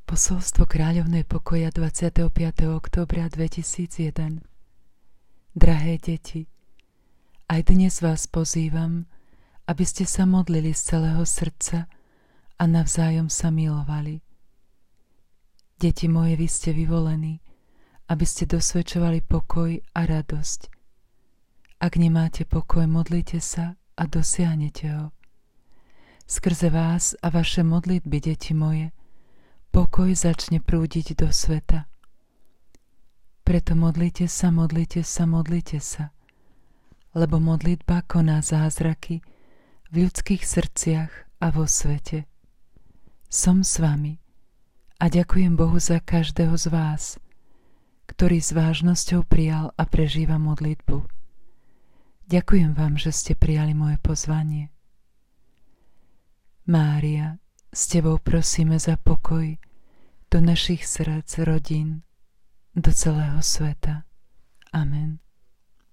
Posolstvo Kráľovnej pokoja 25. októbra 2001. Drahé deti, aj dnes vás pozývam, aby ste sa modlili z celého srdca a navzájom sa milovali. Deti moje, vy ste vyvolení, aby ste dosvedčovali pokoj a radosť. Ak nemáte pokoj, modlite sa a dosiahnete ho. Skrze vás a vaše modlitby, deti moje, pokoj začne prúdiť do sveta. Preto modlite sa, modlite sa, modlite sa, lebo modlitba koná zázraky v ľudských srdciach a vo svete. Som s vami a ďakujem Bohu za každého z vás, ktorý s vážnosťou prijal a prežíva modlitbu. Ďakujem vám, že ste prijali moje pozvanie. Mária, s tebou prosíme za pokoj do našich srdc, rodín, do celého sveta. Amen.